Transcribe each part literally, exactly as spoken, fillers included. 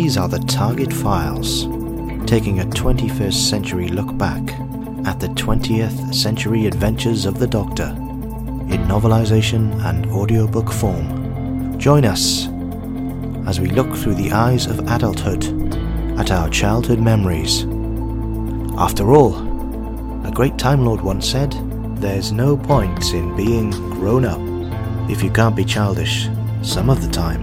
These are the Target Files, taking a twenty-first century look back at the twentieth century adventures of the Doctor in novelization and audiobook form. Join us as we look through the eyes of adulthood at our childhood memories. After all, a great Time Lord once said, there's no point in being grown up if you can't be childish some of the time.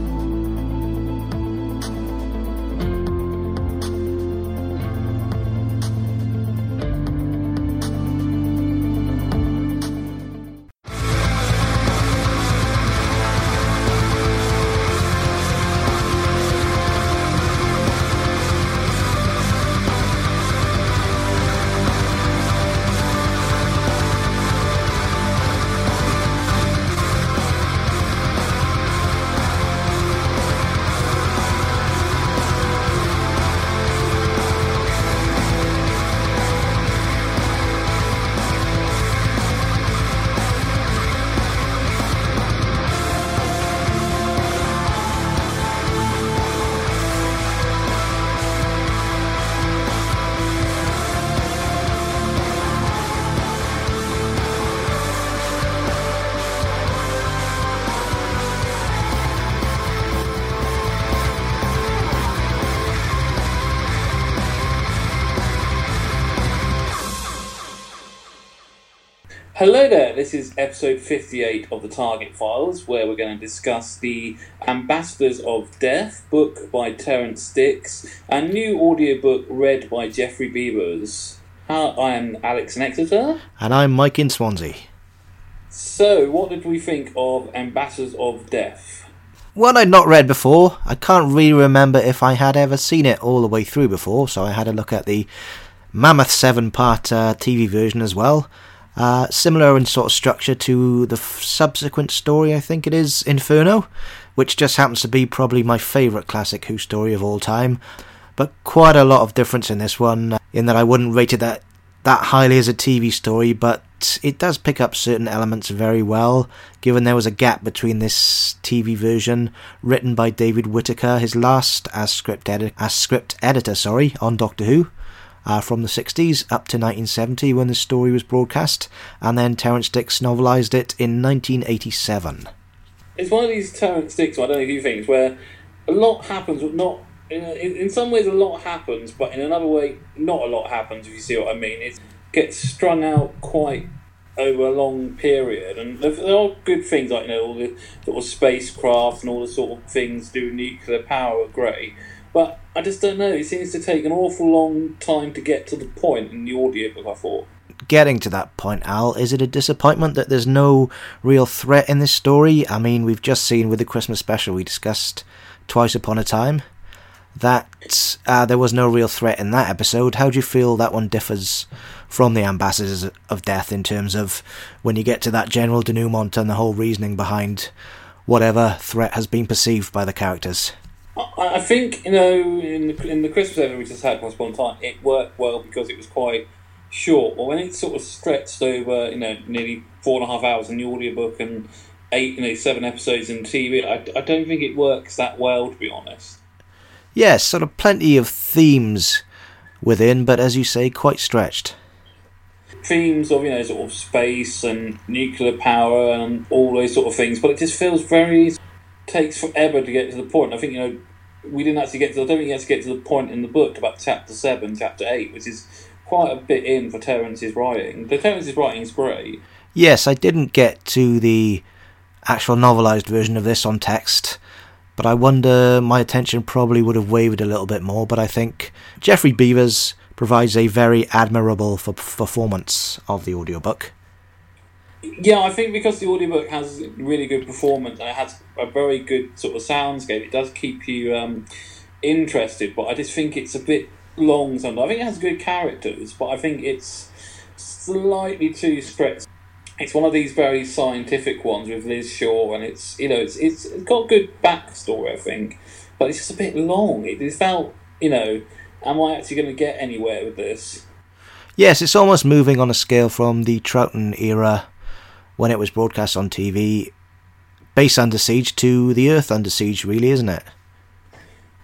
Hello there, this is episode fifty-eight of the Target Files, where we're going to discuss the Ambassadors of Death book by Terrance Dicks and new audiobook read by Geoffrey Beevers. I am Alex in Exeter. And I'm Mike in Swansea. So, what did we think of Ambassadors of Death? One I'd not read before. I can't really remember if I had ever seen it all the way through before, so I had a look at the Mammoth seven-part uh, T V version as well. Uh, similar in sort of structure to the f- subsequent story, I think it is, Inferno, which just happens to be probably my favourite classic Who story of all time. But quite a lot of difference in this one, in that I wouldn't rate it that, that highly as a T V story, but it does pick up certain elements very well, given there was a gap between this T V version, written by David Whittaker, his last as script, edi- as script editor sorry, on Doctor Who, Uh, from the sixties up to nineteen seventy when the story was broadcast, and then Terrance Dicks novelised it in nineteen eighty-seven. It's one of these Terrance Dicks, I don't know if you think, where a lot happens, but not in, in, in some ways a lot happens, but in another way not a lot happens, if you see what I mean. It gets strung out quite over a long period, and there, there are good things like, you know, all the sort of spacecraft and all the sort of things do nuclear power are great. But I just don't know, it seems to take an awful long time to get to the point in the audiobook, I thought. Getting to that point, Al, is it a disappointment that there's no real threat in this story? I mean, we've just seen with the Christmas special we discussed Twice Upon a Time that uh, there was no real threat in that episode. How do you feel that one differs from the Ambassadors of Death in terms of when you get to that general denouement and the whole reasoning behind whatever threat has been perceived by the characters? I think, you know, in the, in the Christmas episode we just had Once Upon a Time, it worked well because it was quite short. But when it's sort of stretched over, you know, nearly four and a half hours in the audiobook and eight, you know, seven episodes in T V, I, I don't think it works that well, to be honest. Yes, sort of plenty of themes within, but as you say, quite stretched. Themes of, you know, sort of space and nuclear power and all those sort of things, but it just feels very... takes forever to get to the point. I think, you know, we didn't actually get to, I don't think you had to get to the point in the book about chapter seven, chapter eight, which is quite a bit in for Terrance's writing. The Terrance's writing is great. Yes, I didn't get to the actual novelised version of this on text, but I wonder my attention probably would have wavered a little bit more, but I think Geoffrey Beevers provides a very admirable f- performance of the audiobook. Yeah, I think because the audiobook has really good performance and it has a very good sort of soundscape, it does keep you um, interested, but I just think it's a bit long sometimes. I think it has good characters, but I think it's slightly too stretched. It's one of these very scientific ones with Liz Shaw, and it's, you know, it's it's, it's got good backstory, I think, but it's just a bit long. It, it felt, you know, am I actually going to get anywhere with this? Yes, it's almost moving on a scale from the Troughton era when it was broadcast on T V, Base Under Siege to the Earth Under Siege, really, isn't it?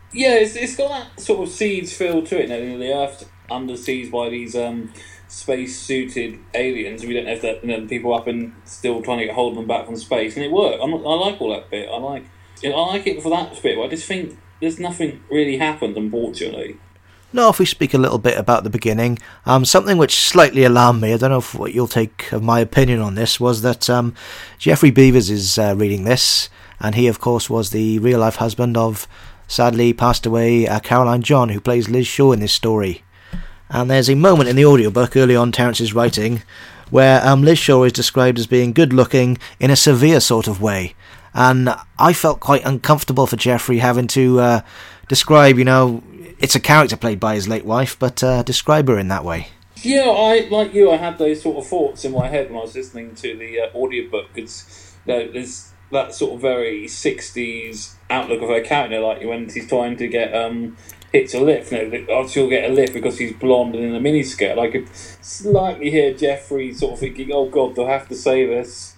Yeah, it's, it's got that sort of seeds feel to it. You know, the Earth's under siege by these um, space-suited aliens. We don't know if that, you know, people up and still trying to get hold of them back from space, and it worked. I'm, I like all that bit. I like, you know, I like it for that bit. But I just think there's nothing really happened, unfortunately. Now, if we speak a little bit about the beginning, um, something which slightly alarmed me, I don't know if what you'll take of my opinion on this, was that um, Geoffrey Beevers is uh, reading this, and he, of course, was the real-life husband of, sadly passed away, uh, Caroline John, who plays Liz Shaw in this story. And there's a moment in the audiobook early on Terence's writing where um, Liz Shaw is described as being good-looking in a severe sort of way. And I felt quite uncomfortable for Geoffrey having to uh, describe, you know, it's a character played by his late wife, but uh, describe her in that way. Yeah, I like you, I had those sort of thoughts in my head when I was listening to the uh, audiobook. It's, you know, there's that sort of very sixties outlook of her character, like when she's trying to get um, hit a lift. You know, she'll get a lift because she's blonde and in a miniskirt. I could slightly hear Geoffrey sort of thinking, oh God, do I have to say this?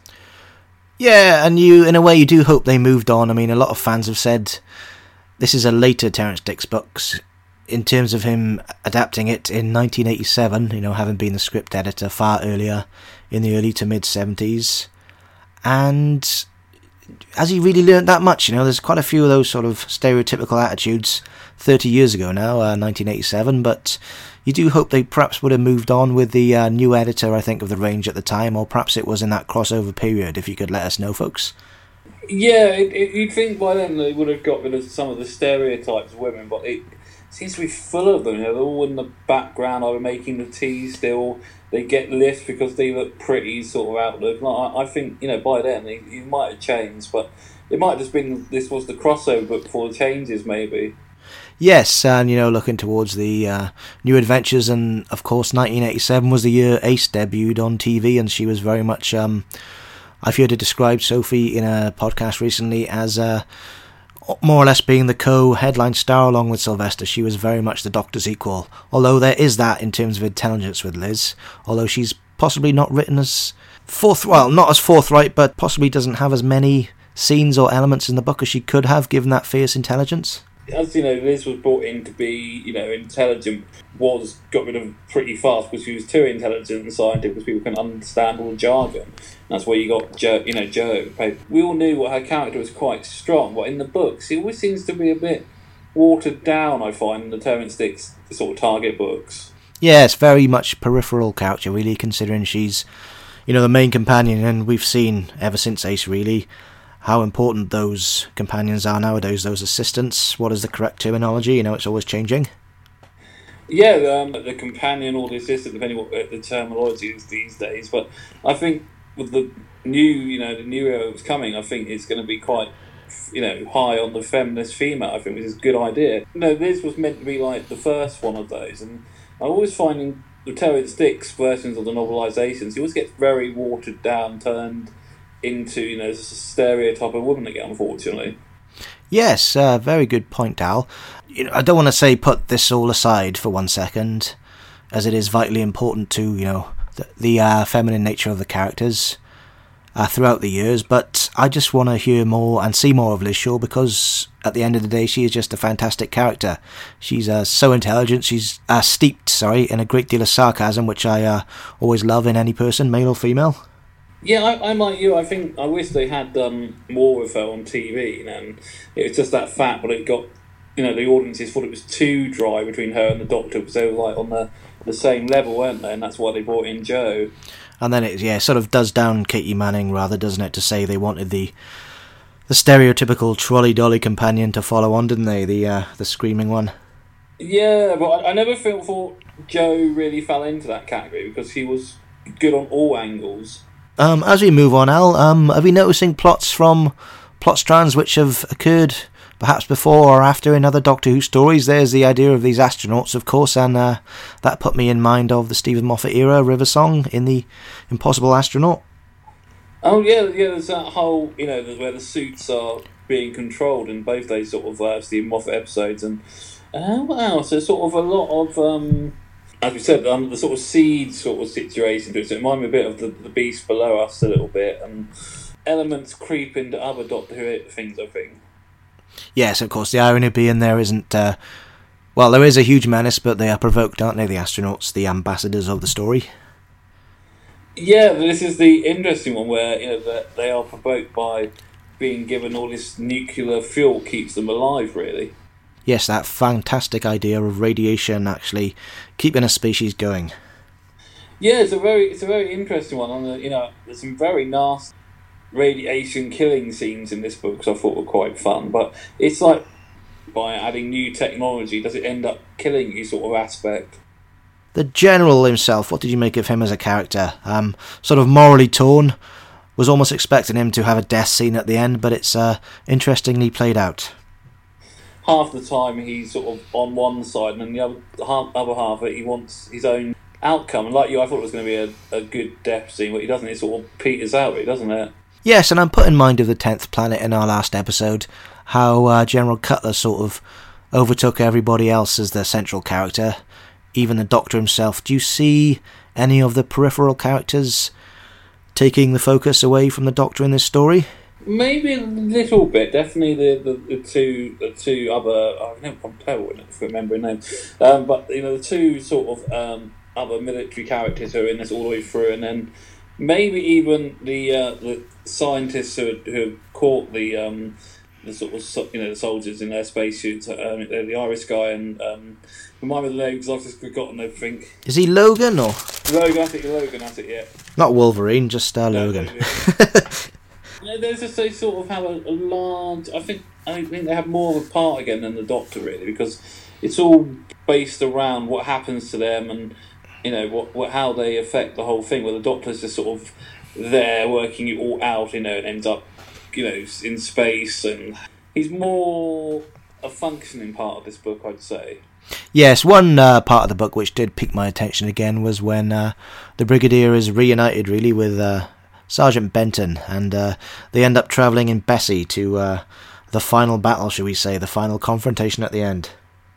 Yeah, and you, in a way, you do hope they moved on. I mean, a lot of fans have said this is a later Terence Dicks books in terms of him adapting it in nineteen eighty-seven, you know, having been the script editor far earlier in the early to mid-seventies. And has he really learnt that much? You know, there's quite a few of those sort of stereotypical attitudes thirty years ago now, uh, nineteen eighty-seven, but you do hope they perhaps would have moved on with the uh, new editor, I think, of the range at the time, or perhaps it was in that crossover period, if you could let us know, folks. Yeah, it, it, you'd think by then they would have got rid of some of the stereotypes of women, but it seems to be full of them. You know, they're all in the background, either making the tea still. They get lifts because they look pretty, sort of outlook. Like, I, I think, you know, by then he, he might have changed, but it might have just been this was the crossover book before the changes, maybe. Yes, and, you know, looking towards the uh, new adventures, and of course nineteen eighty-seven was the year Ace debuted on T V, and she was very much, um, I've heard her describe Sophie in a podcast recently as uh, more or less being the co-headline star along with Sylvester. She was very much the Doctor's equal, although there is that in terms of intelligence with Liz, although she's possibly not written as forth, well, not as forthright, but possibly doesn't have as many scenes or elements in the book as she could have, given that fierce intelligence. As you know, Liz was brought in to be, you know, intelligent, was got rid of pretty fast because she was too intelligent and scientific because people can understand all the jargon. That's where you got Jo, you know, Jo. We all knew what her character was quite strong, but in the books, it always seems to be a bit watered down, I find, in the Terence Dicks sort of target books. Yeah, it's very much peripheral character, really, considering she's, you know, the main companion, and we've seen ever since Ace, really, how important those companions are nowadays, those assistants. What is the correct terminology? You know, it's always changing. Yeah, um, the companion or the assistant, depending what the terminology is these days. But I think with the new, you know, the new era that's coming, I think it's going to be quite, you know, high on the feminist female. I think which is a good idea. You know, this was meant to be like the first one of those, and I always finding the Terence Dicks versions of the novelisations, he always gets very watered down, turned into, you know, a stereotype of woman again, unfortunately. Yes, uh, very good point, Al. You know, I don't want to say put this all aside for one second, as it is vitally important to, you know, the, the uh, feminine nature of the characters uh, throughout the years, but I just want to hear more and see more of Liz Shaw, because at the end of the day, she is just a fantastic character. She's uh, so intelligent, she's uh, steeped, sorry, in a great deal of sarcasm, which I uh, always love in any person, male or female. Yeah, I, I'm like you. I think I wish they had done more of her on T V, and it was just that fact, but it got, you know, the audiences thought it was too dry between her and the Doctor, because they were like on the, the same level, weren't they? And that's why they brought in Jo. And then it, yeah, sort of does down Katie Manning, rather, doesn't it, to say they wanted the the stereotypical trolley dolly companion to follow on, didn't they? The uh, the screaming one. Yeah, but I, I never felt thought Jo really fell into that category, because he was good on all angles. Um, as we move on, Al, um, are we noticing plots from plot strands which have occurred perhaps before or after in other Doctor Who stories? There's the idea of these astronauts, of course, and uh, that put me in mind of the Stephen Moffat era River Song in The Impossible Astronaut. Oh yeah, yeah. There's that whole, you know, where the suits are being controlled in both those sort of uh, Stephen Moffat episodes, and uh, what else? There's sort of a lot of. Um, As we said, um, the sort of seed sort of situation to it, so it reminded me a bit of the, the Beast Below Us a little bit, and elements creep into other Doctor Who things, I think. Yes, of course, the irony being there isn't... Uh, well, there is a huge menace, but they are provoked, aren't they, the astronauts, the ambassadors of the story? Yeah, but this is the interesting one where, you know, that they are provoked by being given all this nuclear fuel keeps them alive, really. Yes, that fantastic idea of radiation actually keeping a species going. Yeah, it's a very it's a very interesting one. And you know, there's some very nasty radiation killing scenes in this book, which I thought were quite fun. But it's like by adding new technology, does it end up killing you, sort of aspect? The General himself, what did you make of him as a character? Um, sort of morally torn. Was almost expecting him to have a death scene at the end, but it's uh, interestingly played out. Half the time he's sort of on one side, and then the other half, other half he wants his own outcome. And like you, I thought it was going to be a, a good death scene, but he doesn't. It sort of peters out, doesn't it? Yes, and I'm put in mind of the tenth Planet in our last episode, how uh, General Cutler sort of overtook everybody else as the central character, even the Doctor himself. Do you see any of the peripheral characters taking the focus away from the Doctor in this story? Maybe a little bit. Definitely the, the, the two the two other. I never I'm terrible with remembering names. Um, but you know the two sort of um, other military characters who are in this all the way through, and then maybe even the uh, the scientists who who have caught the um, the sort of you know the soldiers in their spacesuits. Um, the Irish guy and um, remind me of the name because I've just forgotten everything. Is he Logan or Logan? I think Logan. That's it. Yeah. Not Wolverine, just uh, Logan. No, no, no. There's just they sort of have a, a large. I think I think they have more of a part again than the Doctor really, because it's all based around what happens to them and you know what, what how they affect the whole thing. Where the Doctor's just sort of there working it all out, you know, and ends up you know in space, and he's more a functioning part of this book, I'd say. Yes, one uh, part of the book which did pique my attention again was when uh, the Brigadier is reunited really with uh, Sergeant Benton, and uh, they end up travelling in Bessie to uh, the final battle, shall we say, the final confrontation at the end.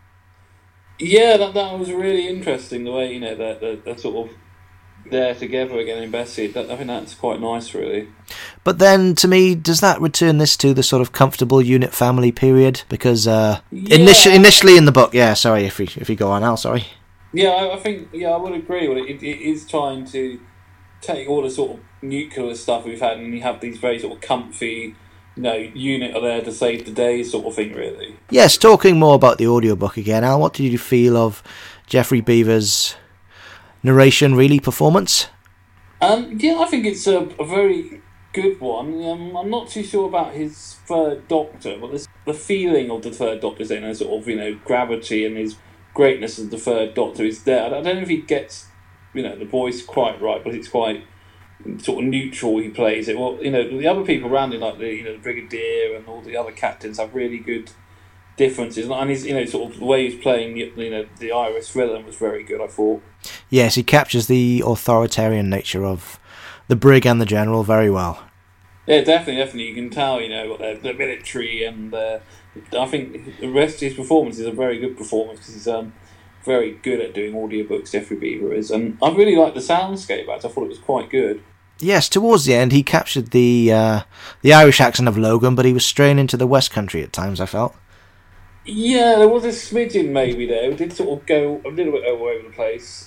Yeah, that that was really interesting, the way, you know, they're, they're, they're sort of there together again in Bessie. That, I think that's quite nice, really. But then, to me, does that return this to the sort of comfortable unit family period? Because uh, yeah. initially, initially in the book, yeah, sorry, if we, if we go on now, sorry. Yeah, I, I think, yeah, I would agree with it. It, it is trying to take all the sort of nuclear stuff we've had and you have these very sort of comfy, you know, unit are there to save the day sort of thing, really. Yes, talking more about the audiobook again, Al, what did you feel of Geoffrey Beaver's narration, really, performance? Um, yeah, I think it's a, a very good one. Um, I'm not too sure about his third Doctor, but this, the feeling of the third Doctor is in a sort of, you know, gravity and his greatness as the third Doctor is there. I don't know if he gets, you know, the voice quite right, but it's quite sort of neutral he plays it. Well, you know, the other people around him, like the, you know, the Brigadier and all the other captains have really good differences. And he's, you know, sort of the way he's playing, you know, the Iris villain was very good, I thought. Yes, he captures the authoritarian nature of the Brig and the General very well. Yeah, definitely, definitely. You can tell, you know, the, the military and uh, I think the rest of his performance is a very good performance because he's um, very good at doing audiobooks, Geoffrey Beaver is. And I really liked the soundscape act. I thought it was quite good. Yes, towards the end he captured the uh, the Irish accent of Logan, but he was straying into the West Country at times, I felt. Yeah, there was a smidgen maybe there. It did sort of go a little bit all over the place.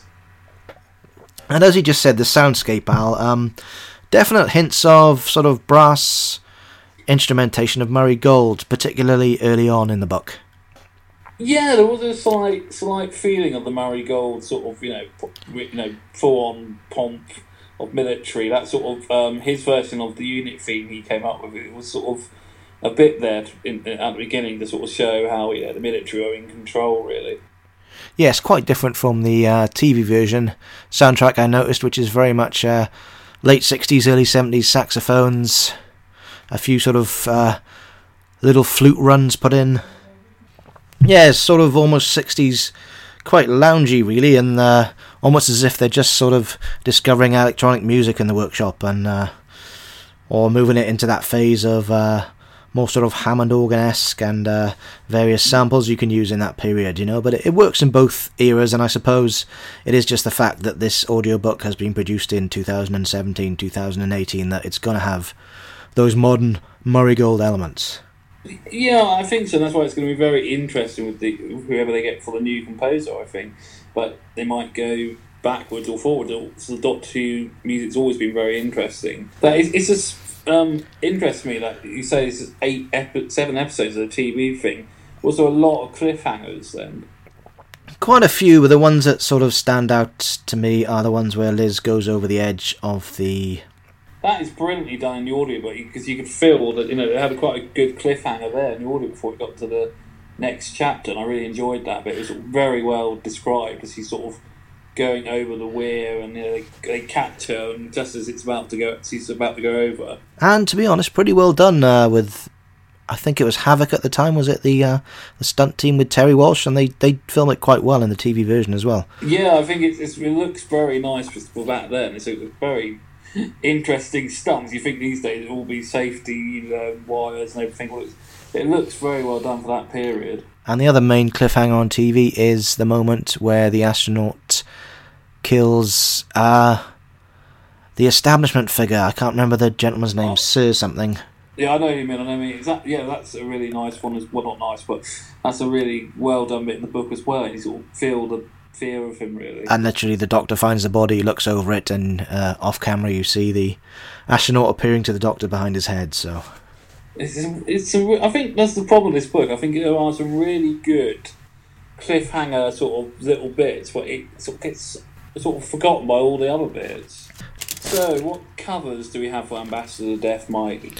And as you just said, the soundscape, Al, um, definite hints of sort of brass instrumentation of Murray Gold, particularly early on in the book. Yeah, there was a slight slight feeling of the Murray Gold sort of, you know, you know, full-on pomp of military. That sort of um, his version of the unit theme he came up with. It was sort of a bit there in, at the beginning to sort of show how yeah, the military are in control, really. Yes, quite different from the uh, T V version soundtrack I noticed, which is very much uh, late sixties, early seventies saxophones, a few sort of uh, little flute runs put in. Yeah, it's sort of almost sixties, quite loungy really, and uh, almost as if they're just sort of discovering electronic music in the workshop, and uh, or moving it into that phase of uh, more sort of Hammond organ-esque and uh, various samples you can use in that period, you know. But it, it works in both eras, and I suppose it is just the fact that this audiobook has been produced in two thousand seventeen, two thousand eighteen that it's going to have those modern Murray Gold elements. Yeah, I think so. That's why it's going to be very interesting with the whoever they get for the new composer. I think, but they might go backwards or forwards. So the Doctor Who music's always been very interesting. That is, it's just um, interests me that you say this is eight, epi- seven episodes of the T V thing. Was there a lot of cliffhangers then? Quite a few, but the ones that sort of stand out to me are the ones where Liz goes over the edge of the... That is brilliantly done in the audiobook, because you could feel that, you know, it had quite a good cliffhanger there in the audio before it got to the next chapter, and I really enjoyed that bit. It was very well described as he's sort of going over the weir, and you know, they, they catch her, and just as it's about to go, she's about to go over. And to be honest, pretty well done uh, with... I think it was Havoc at the time, was it, the uh, the stunt team with Terry Walsh, and they, they film it quite well in the T V version as well. Yeah, I think it, it's, it looks very nice for back then. It's a very interesting stunts. You think these days it will be safety, you know, wires and everything. Well, it looks very well done for that period. And the other main cliffhanger on T V is the moment where the astronaut kills uh, the establishment figure. I can't remember the gentleman's name, oh. Sir something. Yeah, I know what you mean. I know what you mean. Is that, yeah, that's a really nice one. As well, not nice, but that's a really well done bit in the book as well. You sort of feel the fear of him, really. And literally, the Doctor finds the body, looks over it, and uh, off camera, you see the astronaut appearing to the Doctor behind his head. So, it's it's. A, I think that's the problem with this book. I think there are some really good cliffhanger sort of little bits, but it sort of gets sort of forgotten by all the other bits. So, what covers do we have for Ambassador Death, Mike?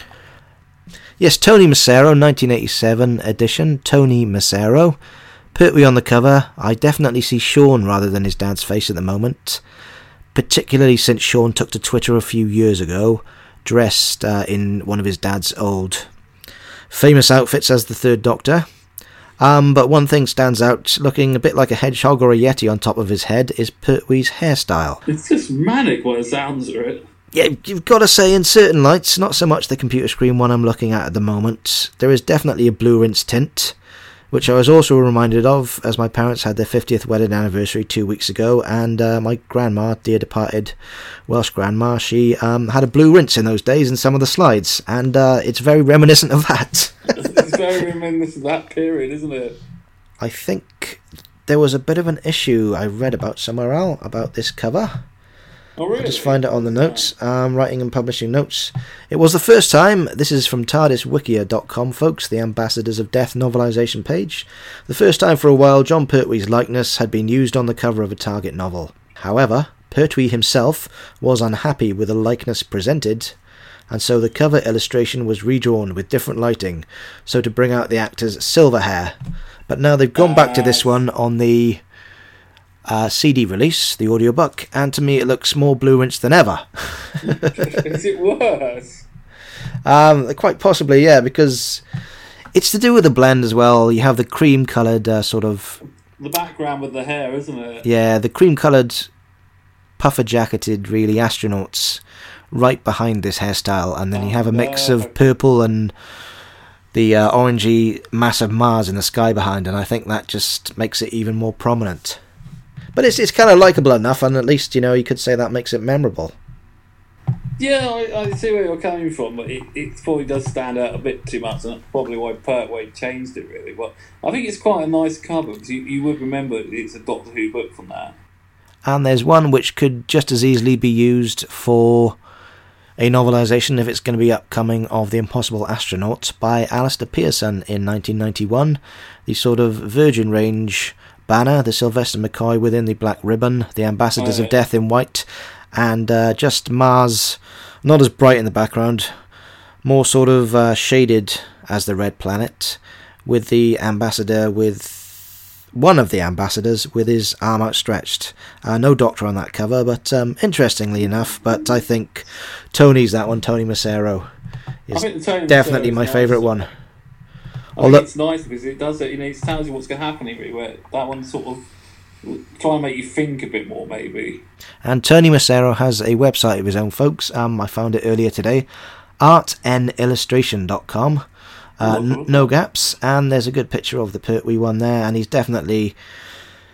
Yes, Tony Macero, nineteen eighty-seven edition, Tony Macero. Pertwee on the cover. I definitely see Sean rather than his dad's face at the moment, particularly since Sean took to Twitter a few years ago, dressed uh, in one of his dad's old famous outfits as the Third Doctor. Um, but one thing stands out, looking a bit like a hedgehog or a yeti on top of his head, is Pertwee's hairstyle. It's just manic what it sounds for it. Yeah, you've got to say, in certain lights, not so much the computer screen one I'm looking at at the moment, there is definitely a blue rinse tint, which I was also reminded of as my parents had their fiftieth wedding anniversary two weeks ago, and uh, my grandma, dear departed Welsh grandma, she um, had a blue rinse in those days in some of the slides, and uh, it's very reminiscent of that. It's very reminiscent of that period, isn't it? I think there was a bit of an issue I read about somewhere else about this cover. Oh, really? I'll just find it on the notes. Um, writing and publishing notes. It was the first time, this is from TARDIS Wikia dot com, folks, the Ambassadors of Death novelisation page. The first time for a while John Pertwee's likeness had been used on the cover of a Target novel. However, Pertwee himself was unhappy with the likeness presented, and so the cover illustration was redrawn with different lighting, so to bring out the actor's silver hair. But now they've gone back to this one on the Uh, C D release, the audiobook, and to me it looks more blue rinse than ever. Is it worse? Um, quite possibly, yeah, because it's to do with the blend as well. You have the cream coloured uh, sort of... The background with the hair, isn't it? Yeah, the cream coloured, puffer jacketed, really, astronauts right behind this hairstyle, and then oh, you have a mix no. of purple and the uh, orangey mass of Mars in the sky behind, and I think that just makes it even more prominent. But it's it's kind of likeable enough, and at least, you know, you could say that makes it memorable. Yeah, I, I see where you're coming from, but it, it probably does stand out a bit too much, and that's probably why Pertwee changed it, really. But I think it's quite a nice cover, because you, you would remember it's a Doctor Who book from that. And there's one which could just as easily be used for a novelisation, if it's going to be upcoming, of The Impossible Astronaut by Alistair Pearson in nineteen ninety-one. The sort of Virgin Range banner, the Sylvester McCoy within the black ribbon, the Ambassadors oh, yeah. of Death in white, and uh, just Mars, not as bright in the background, more sort of uh, shaded as the red planet, with the ambassador with one of the ambassadors with his arm outstretched. Uh, no Doctor on that cover, but um, interestingly enough, but I think Tony's that one, Tony Macero, is definitely my favourite one. I think it's nice because it does it, you know, it tells you what's going to happen, really, where that one sort of try and make you think a bit more, maybe. And Tony Macero has a website of his own, folks. Um, I found it earlier today, art n illustration dot com. Uh, n- no gaps, and there's a good picture of the Pertwee one there, and he's definitely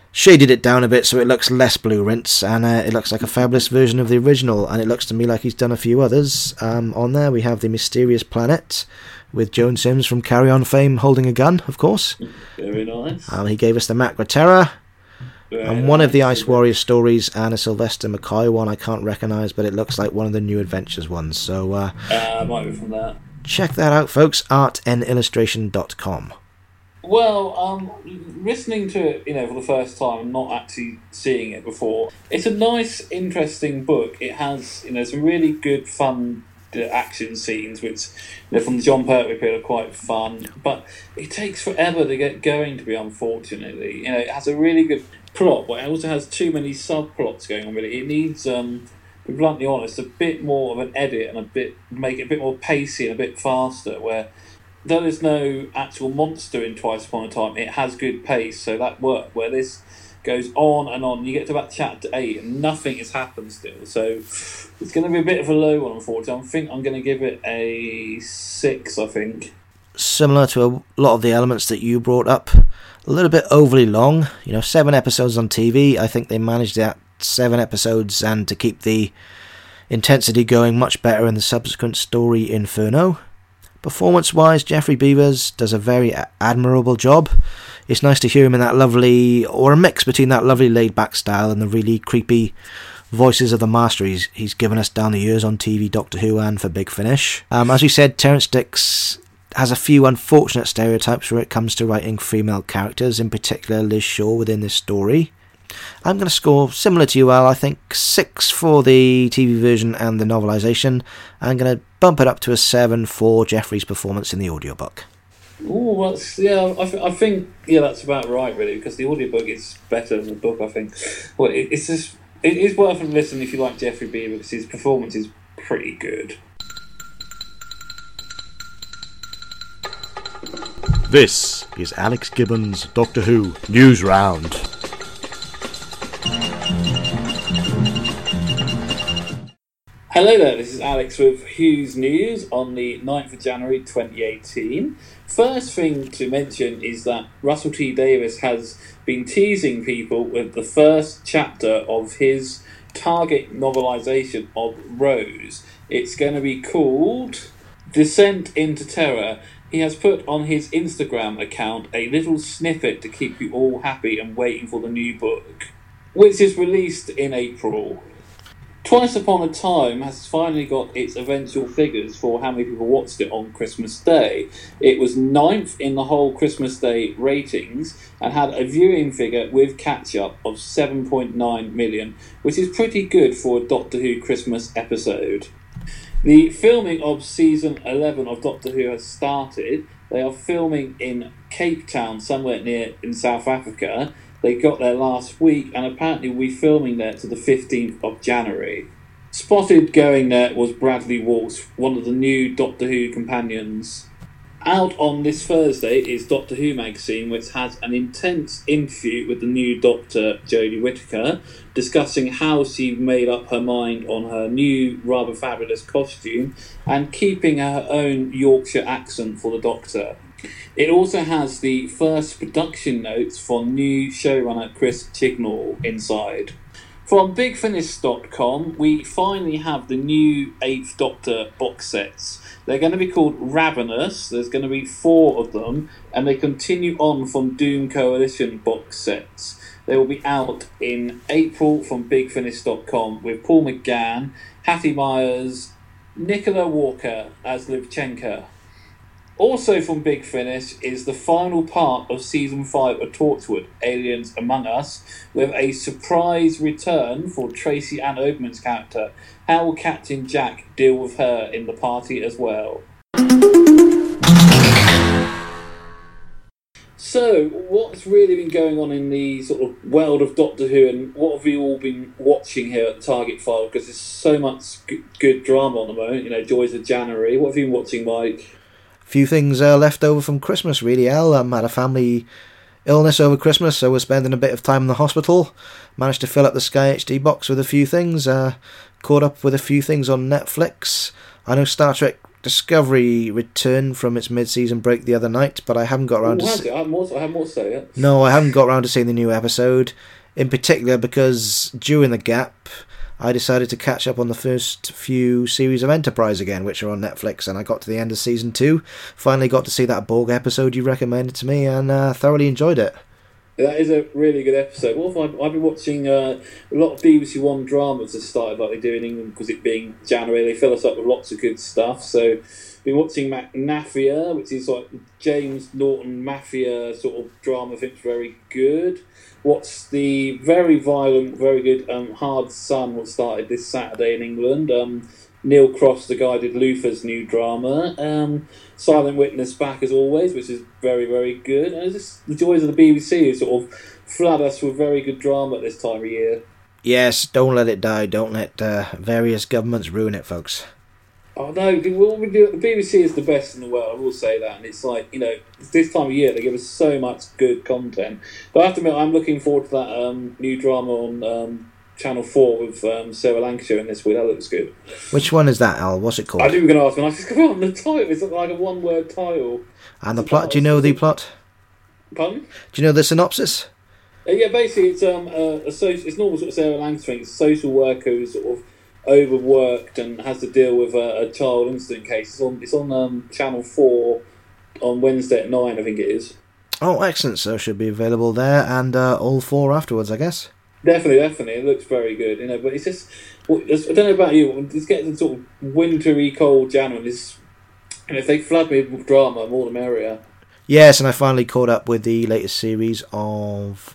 shaded it down a bit so it looks less blue rinse, and uh, it looks like a fabulous version of the original, and it looks to me like he's done a few others. Um, on there we have The Mysterious Planet, with Joan Sims from Carry On fame holding a gun, of course. Very nice. Um, he gave us the Macra Terror, Very and nice. one of the Ice Warriors stories, and a Sylvester McCoy one I can't recognise, but it looks like one of the New Adventures ones. So uh, Uh, might be from that. check that out, folks, art n illustration dot com. Well, um, listening to it, you know, for the first time and not actually seeing it before, it's a nice, interesting book. It has, you know, some really good, fun uh, action scenes, which, you know, from the John Pertwee period are quite fun. But it takes forever to get going, to be unfortunately. You know, it has a really good plot, but it also has too many subplots going on with it. It needs, um, to be bluntly honest, a bit more of an edit and a bit make it a bit more pacey and a bit faster, where though there's no actual monster in Twice Upon a Time, it has good pace, so that worked. Where this goes on and on, you get to about chapter eight and nothing has happened still, so it's going to be a bit of a low one, unfortunately. I think I'm going to give it a six, I think. Similar to a lot of the elements that you brought up, a little bit overly long. You know, seven episodes on T V, I think they managed that seven episodes and to keep the intensity going much better in the subsequent story Inferno. Performance-wise, Geoffrey Beevers does a very admirable job. It's nice to hear him in that lovely, or a mix between that lovely laid-back style and the really creepy voices of the master he's, he's given us down the years on T V, Doctor Who, and for Big Finish. Um, as we said, Terrance Dicks has a few unfortunate stereotypes where it comes to writing female characters, in particular Liz Shaw within this story. I'm going to score, similar to you, Al, I think six for the T V version and the novelisation. I'm going to bump it up to a seven for Geoffrey's performance in the audiobook. Oh, that's yeah. I, th- I think yeah, that's about right, really, because the audiobook is better than the book. I think. Well, it, it's just it is worth a listen if you like Geoffrey Beevers, because his performance is pretty good. This is Alex Gibbons' Doctor Who News Round. Hello there, this is Alex with Who's News on the ninth of January twenty eighteen. First thing to mention is that Russell T Davies has been teasing people with the first chapter of his target novelisation of Rose. It's going to be called Descent into Terror. He has put on his Instagram account a little snippet to keep you all happy and waiting for the new book, which is released in April. Twice Upon a Time has finally got its eventual figures for how many people watched it on Christmas Day. It was ninth in the whole Christmas Day ratings and had a viewing figure with catch-up of seven point nine million, which is pretty good for a Doctor Who Christmas episode. The filming of season eleven of Doctor Who has started. They are filming in Cape Town, somewhere near in South Africa. They got there last week and apparently will be filming there to the fifteenth of January. Spotted going there was Bradley Walsh, one of the new Doctor Who companions. Out on this Thursday is Doctor Who magazine, which has an intense interview with the new Doctor, Jodie Whittaker, discussing how she made up her mind on her new, rather fabulous costume and keeping her own Yorkshire accent for the Doctor. It also has the first production notes for new showrunner Chris Chibnall inside. From big finish dot com, we finally have the new eighth Doctor box sets. They're going to be called Ravenous. There's going to be four of them, and they continue on from Doom Coalition box sets. They will be out in April from big finish dot com with Paul McGann, Hattie Myers, Nicola Walker as Livchenko. Also from Big Finish is the final part of Season five of Torchwood, Aliens Among Us, with a surprise return for Tracy Ann Oberman's character. How will Captain Jack deal with her in the party as well? So, what's really been going on in the sort of world of Doctor Who, and what have you all been watching here at the Target File? Because there's so much good, good drama on the moment, you know, Joys of January. What have you been watching, Mike? Few things uh, left over from Christmas, really, Al. Um, had a family illness over Christmas, so we're spending a bit of time in the hospital. Managed to fill up the Sky H D box with a few things. Uh, caught up with a few things on Netflix. I know Star Trek Discovery returned from its mid-season break the other night, but I haven't got around Ooh, to. has Se- it? I have more. I have more to say. Yeah. no, I haven't got around to seeing the new episode. In particular, because during the gap, I decided to catch up on the first few series of Enterprise again, which are on Netflix, and I got to the end of season two. Finally, got to see that Borg episode you recommended to me, and uh, thoroughly enjoyed it. That is a really good episode. What have I, I've been watching uh, a lot of B B C One dramas that started like they do in England because it being January. They fill us up with lots of good stuff. So, been watching Mac- Mafia, which is like James Norton Mafia sort of drama. I think it's very good. What's the very violent, very good um, Hard Sun, what started this Saturday in England. Um, Neil Cross, the guy, did Luther's new drama. Um, Silent Witness back as always, which is very, very good. And it's just the joys of the B B C who sort of flood us with very good drama at this time of year. Yes, don't let it die. Don't let uh, various governments ruin it, folks. Oh no, what we do, the B B C is the best in the world, I will say that. And it's like, you know, this time of year they give us so much good content. But I have to admit, I'm looking forward to that um, new drama on um, Channel four with um, Sarah Lancashire in this week. That looks good. Which one is that, Al? What's it called? I knew you were going to ask me, and I just come on the title. It's like a one-word title. And the plot? Do you know the plot? Pardon? Do you know the synopsis? Uh, yeah, basically it's um a, a social, it's normal sort of Sarah Lancashire thing. It's a social worker who's sort of overworked and has to deal with a, a child incident case. It's on it's on um, Channel four on Wednesday at nine, I think it is. Oh, excellent. So it should be available there and uh, all four afterwards, I guess. Definitely, definitely. It looks very good, you know. But it's just, well, it's, I don't know about you. It's getting sort of wintry, cold January. This, and if they flood me with drama, more the merrier. Yes, and I finally caught up with the latest series of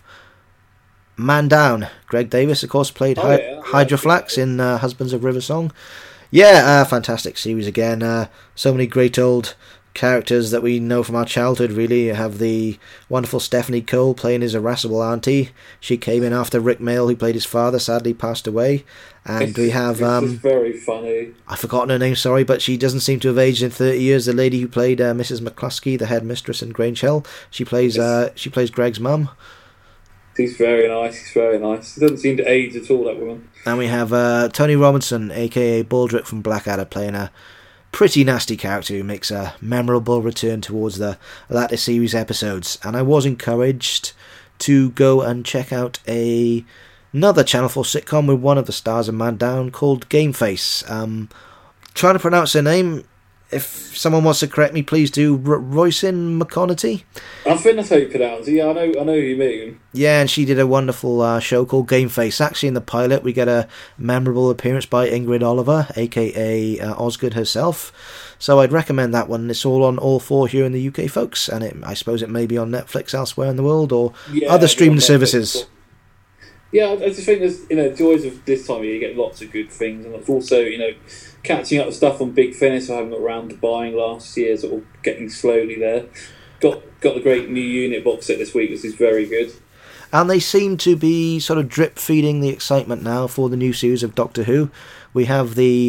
Man Down. Greg Davis, of course, played Oh, Hy- yeah. Hydroflax in uh, Husbands of River Song. Yeah, uh, fantastic series again. Uh, so many great old characters that we know from our childhood, really. You have the wonderful Stephanie Cole playing his irascible auntie. She came in after Rick Mail, who played his father, sadly passed away. And It's, we have... it's Um, just very funny. I've forgotten her name, sorry, but she doesn't seem to have aged in thirty years. The lady who played uh, Missus McCluskey, the headmistress in Grange Hill, she plays uh, she plays Greg's mum. She's very nice. She's very nice. She doesn't seem to age at all, that woman. And we have uh, Tony Robinson, aka Baldrick from Blackadder, playing a pretty nasty character who makes a memorable return towards the latter series episodes. And I was encouraged to go and check out a another Channel four sitcom with one of the stars of Man Down called Game Face. Um, trying to pronounce her name. If someone wants to correct me, please do. R- Roisin McConaughey. I think that's how you pronounce it. Yeah, I know. I know who you mean. Yeah, and she did a wonderful uh, show called Game Face. Actually, in the pilot, we get a memorable appearance by Ingrid Oliver, aka uh, Osgood herself. So I'd recommend that one. It's all on all four here in the U K, folks, and it, I suppose it may be on Netflix elsewhere in the world or Yeah, other streaming Netflix. services. Yeah, I just think there's, you know, joys of this time of year. You get lots of good things, and it's also, you know, catching up with stuff on Big Finish I haven't got around to buying last year, sort of getting slowly there. Got got the great new unit box set this week, which is very good. And they seem to be sort of drip feeding the excitement now for the new series of Doctor Who. We have the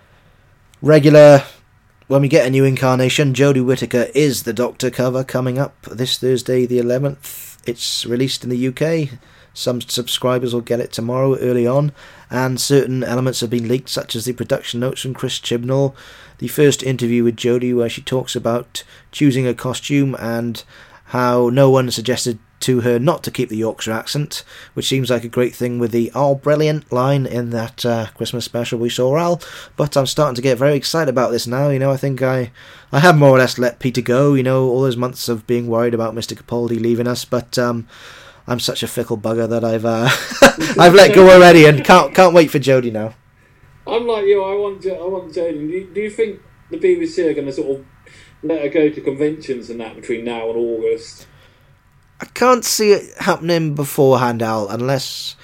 regular, when we get a new incarnation, Jodie Whittaker is the Doctor cover coming up this Thursday the eleventh. It's released in the U K. Some subscribers will get it tomorrow early on, and certain elements have been leaked, such as the production notes from Chris Chibnall, the first interview with Jodie where she talks about choosing a costume and how no one suggested to her not to keep the Yorkshire accent, which seems like a great thing with the "oh, brilliant" line in that uh, Christmas special we saw, Al. But I'm starting to get very excited about this now. You know, I think I, I have more or less let Peter go, you know, all those months of being worried about Mister Capaldi leaving us, but um, I'm such a fickle bugger that I've uh, I've let go already and can't can't wait for Jodie now. I'm like you. I want Jo- I want Jodie. Do you, do you think the B B C are going to sort of let her go to conventions and that between now and August? I can't see it happening beforehand, Al, unless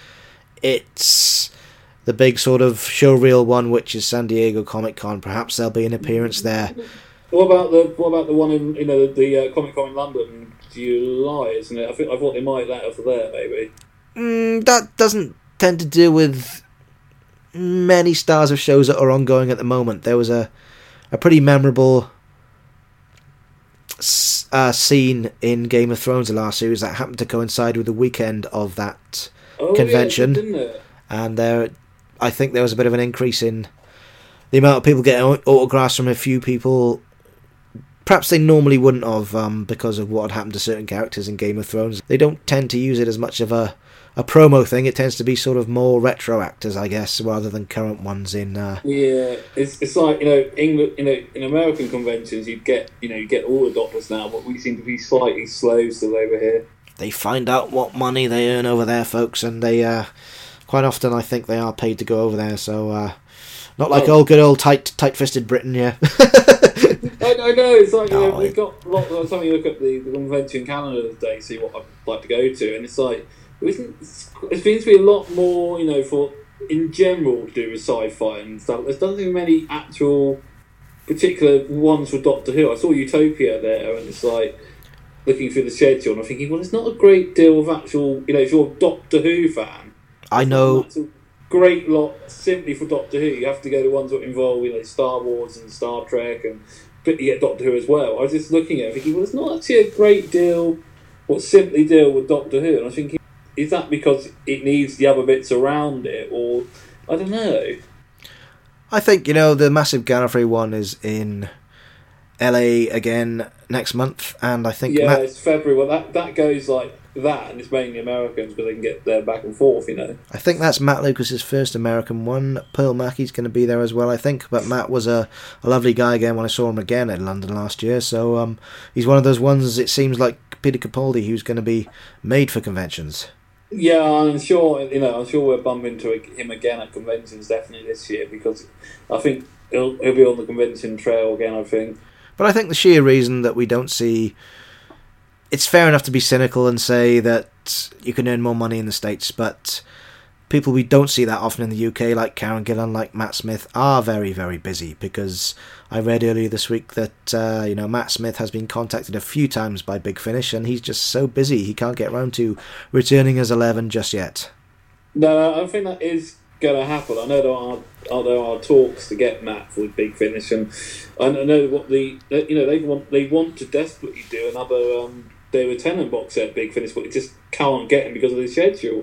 it's the big sort of showreel one, which is San Diego Comic Con. Perhaps there'll be an appearance there. What about the what about the one in, you know, the, the uh, Comic Con in London, July, isn't it? I think I thought they might let her for there, maybe. Mm, that doesn't tend to deal with many stars of shows that are ongoing at the moment. There was a a pretty memorable uh, scene in Game of Thrones, the last series, that happened to coincide with the weekend of that Oh, convention, yeah, it did, didn't it? and there, I think there was a bit of an increase in the amount of people getting autographs from a few people, perhaps they normally wouldn't have, um, because of what had happened to certain characters in Game of Thrones. They don't tend to use it as much of a, a promo thing. It tends to be sort of more retro actors, I guess, rather than current ones in... Uh... Yeah, it's it's like, you know, England, you know, in American conventions, you'd get, you know, you get all the doctors now, but we seem to be slightly slow still over here. They find out what money they earn over there, folks, and they, uh, quite often I think they are paid to go over there, so... Uh, Not like oh. old good old tight tight-fisted Britain, yeah. I, I know, it's like, you know, oh, we've got a lot of time you look at the, the convention calendar today, see what I'd like to go to, and it's like, it seems to be a lot more, you know, for, in general, to do with sci-fi and stuff. There's nothing many actual particular ones for Doctor Who. I saw Utopia there, and it's like, looking through the schedule, and I'm thinking, well, there's not a great deal of actual, you know, if you're a Doctor Who fan, I know... great lot simply for Doctor Who. You have to go to ones that involve, you know, Star Wars and Star Trek, and but you get Doctor Who as well. I was just looking at it thinking, well, it's not actually a great deal what simply deal with Doctor Who, and I was thinking, is that because it needs the other bits around it, or I don't know. I think, you know, the massive Gallifrey one is in L A again next month, and I think yeah, Matt... it's February. Well, that that goes like that, and it's mainly Americans because they can get there back and forth, you know. I think that's Matt Lucas's first American one. Pearl Mackey's going to be there as well, I think. But Matt was a, a lovely guy again when I saw him again in London last year. So um, he's one of those ones, it seems like Peter Capaldi, who's going to be made for conventions. Yeah, I'm sure, you know, I'm sure we'll bump into him again at conventions definitely this year, because I think he'll, he'll be on the convention trail again, I think. But I think the sheer reason that we don't see... It's fair enough to be cynical and say that you can earn more money in the States, but people we don't see that often in the U K, like Karen Gillan, like Matt Smith, are very, very busy, because I read earlier this week that uh, you know, Matt Smith has been contacted a few times by Big Finish, and he's just so busy he can't get around to returning as Eleven just yet. No, I think that is going to happen. I know there are, there are talks to get Matt for Big Finish, and I know what the you know they want they want to desperately do another um, David Tennant box set Big Finish, but it just can't get him because of the schedule.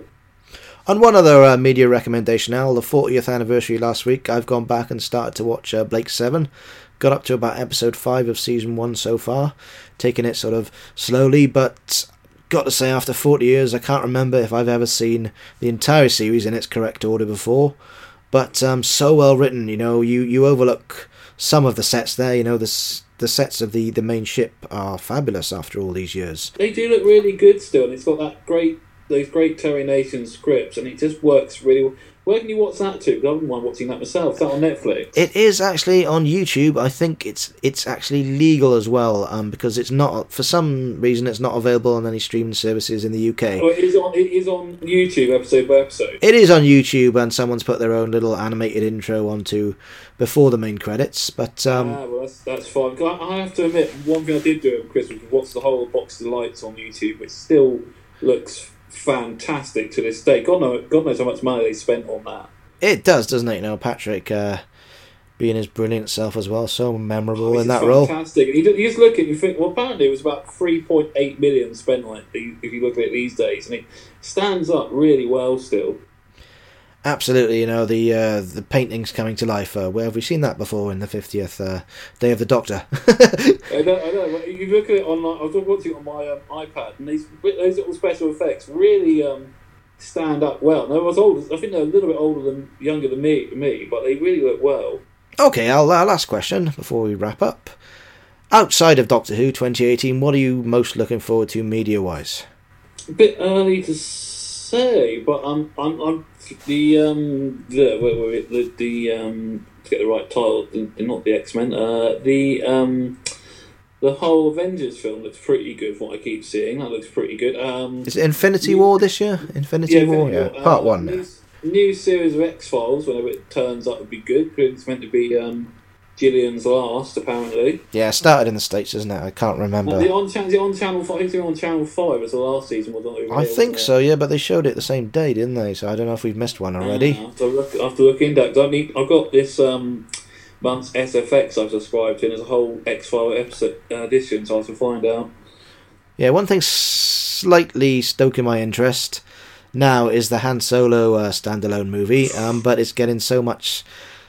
On one other uh, media recommendation, Al, the fortieth anniversary last week, I've gone back and started to watch uh, Blake Seven. Got up to about episode five of season one so far, taking it sort of slowly, but got to say, after forty years, I can't remember if I've ever seen the entire series in its correct order before. But um, so well written, you know, you, you overlook some of the sets there, you know, the the sets of the, the main ship are fabulous after all these years. They do look really good still, and it's got that great, those great Terry Nation scripts, and it just works really well. Where can you watch that to? Because I wouldn't mind watching that myself. Is that on Netflix? It is actually on YouTube. I think it's it's actually legal as well, um, because it's not, for some reason, it's not available on any streaming services in the U K. Oh, it is on, it is on YouTube, episode by episode? It is on YouTube, and someone's put their own little animated intro onto before the main credits. But um, ah, well, that's, that's fine. Cause I, I have to admit, one thing I did do at Christmas was watch the whole Box of Lights on YouTube, which still looks fantastic to this day. God knows, God knows how much money they spent on that. It does, doesn't it? You know, Patrick uh, being his brilliant self as well, so memorable oh, in that fantastic. role. Fantastic. You, you just look at it and you think, well, apparently it was about three point eight million spent on it, if you look at it these days, and it stands up really well still. Absolutely, you know, the uh, the paintings coming to life. Uh, where have we seen that before in the fiftieth uh, Day of the Doctor? I know, I know. You look at it on, I was watching it on my um, iPad, and these those little special effects really um, stand up well. No, I was old. I think they're a little bit older than younger than me, me, but they really look well. Okay, our last question before we wrap up. Outside of Doctor Who twenty eighteen, what are you most looking forward to media-wise? A bit early to say, but I'm, I'm, I'm the um, the wait, wait, the the um, to get the right title, the, not the X-Men, uh, the um, the whole Avengers film looks pretty good. From what I keep seeing, that looks pretty good. Um, Is it Infinity new, War this year? Infinity yeah, War, Infinity yeah, War, part uh, one. New, new series of X-Files. Whenever it turns up, would be good because it's meant to be um, Gillian's last, apparently. Yeah, it started in the States, isn't it? I can't remember. Uh, the on, is it on Channel Five? I think it's on Channel Five as the last season was on. I think so, yeah, but they showed it the same day, didn't they? So I don't know if we've missed one already. Uh, I have to look, I have to look into that. 'Cause I need, I've got this um, month's S F X I've subscribed to, and there's a whole X-File episode uh, edition, so I have to find out. Yeah, one thing slightly stoking my interest now is the Han Solo uh, standalone movie, um, but it's getting so much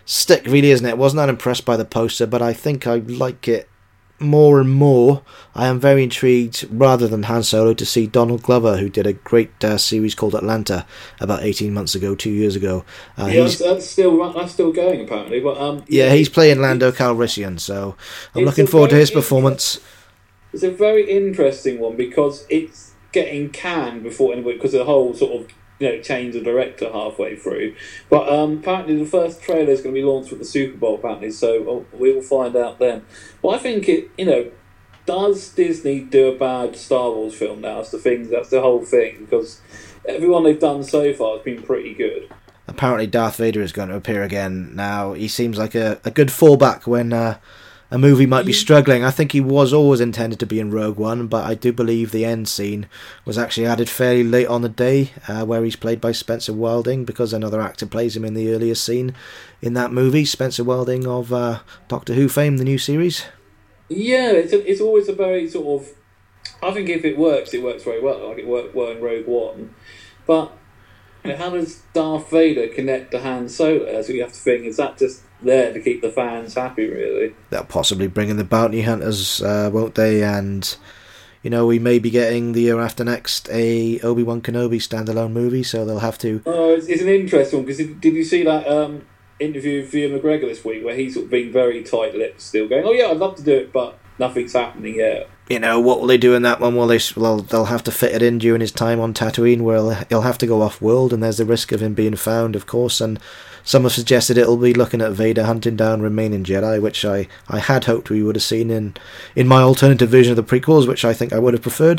stick, really, isn't it? I wasn't that impressed by the poster, but I think I like it more and more. I am very intrigued, rather than Han Solo, to see Donald Glover, who did a great uh, series called Atlanta about eighteen months ago, two years ago. Uh, yeah, he's, that's, that's still that's still going apparently. But um, yeah, he's playing Lando Calrissian, so I'm looking forward to his performance. It's a very interesting one because it's getting canned before anybody, because of the whole sort of, you know, change of director halfway through. But um, apparently the first trailer is going to be launched with the Super Bowl, apparently, so we will find out then. Well, I think it, you know, does Disney do a bad Star Wars film now? That's the thing, that's the whole thing, because everyone they've done so far has been pretty good. Apparently Darth Vader is going to appear again now. He seems like a, a good fallback when uh, a movie might be struggling. I think he was always intended to be in Rogue One, but I do believe the end scene was actually added fairly late on the day, uh, where he's played by Spencer Wilding, because another actor plays him in the earlier scene in that movie. Spencer Wilding of uh, Doctor Who fame, the new series. Yeah, it's a, it's always a very sort of... I think if it works, it works very well. Like it worked well in Rogue One. But you know, how does Darth Vader connect to Han Solo? That's what you have to think. Is that just there to keep the fans happy, really? They'll possibly bring in the bounty hunters, uh, won't they? And, you know, we may be getting the year after next a Obi-Wan Kenobi standalone movie, so they'll have to... Oh, it's, it's an interesting one, because did you see that um, interview with Ian McGregor this week, where he's sort of being very tight-lipped still, going, oh yeah, I'd love to do it, but nothing's happening yet. You know, what will they do in that one? Will they, well, they'll have to fit it in during his time on Tatooine, where he'll, he'll have to go off-world, and there's the risk of him being found, of course, and some have suggested it'll be looking at Vader hunting down remaining Jedi, which I, I had hoped we would have seen in, in my alternative version of the prequels, which I think I would have preferred.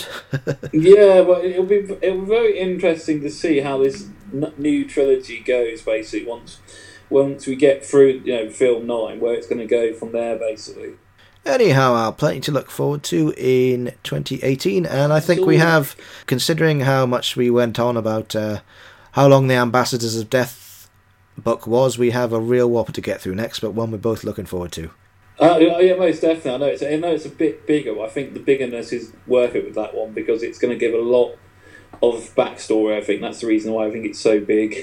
Yeah, but it'll be it'll be very interesting to see how this n- new trilogy goes, basically, once once we get through, you know, film nine, where it's going to go from there, basically. Anyhow, uh, plenty to look forward to in twenty eighteen, and I think we have, considering how much we went on about uh, how long the Ambassadors of Death book was, we have a real whopper to get through next, but one we're both looking forward to. Uh, yeah, most definitely. I know it's I know it's a bit bigger, but I think the biggerness is worth it with that one, because it's going to give a lot of backstory. I think that's the reason why I think it's so big.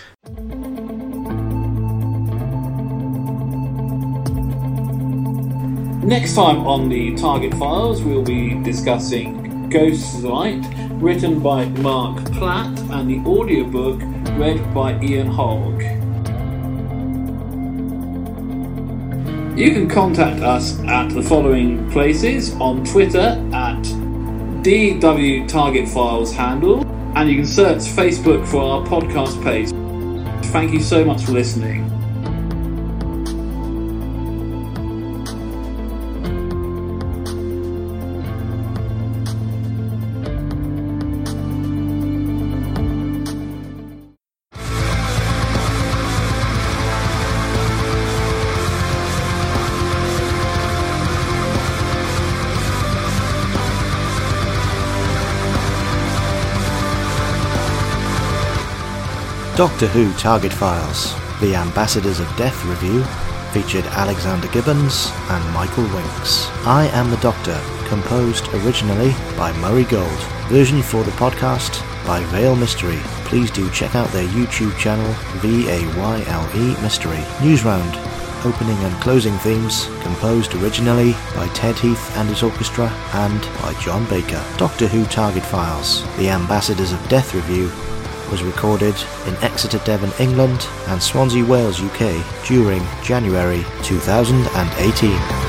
Next time on the Target Files, we'll be discussing Ghostlight, written by Mark Platt, and the audiobook read by Ian Hogg. You can contact us at the following places: on Twitter at D W Target Files handle, and you can search Facebook for our podcast page. Thank you so much for listening. Doctor Who Target Files, the Ambassadors of Death review, featured Alexander Gibbons and Michael Winks. I Am the Doctor, composed originally by Murray Gold. Version for the podcast by Vale Mystery. Please do check out their YouTube channel, V A Y L E Mystery. News Round, opening and closing themes, composed originally by Ted Heath and his orchestra and by John Baker. Doctor Who Target Files, the Ambassadors of Death review, was recorded in Exeter, Devon, England and Swansea, Wales, U K during January two thousand eighteen.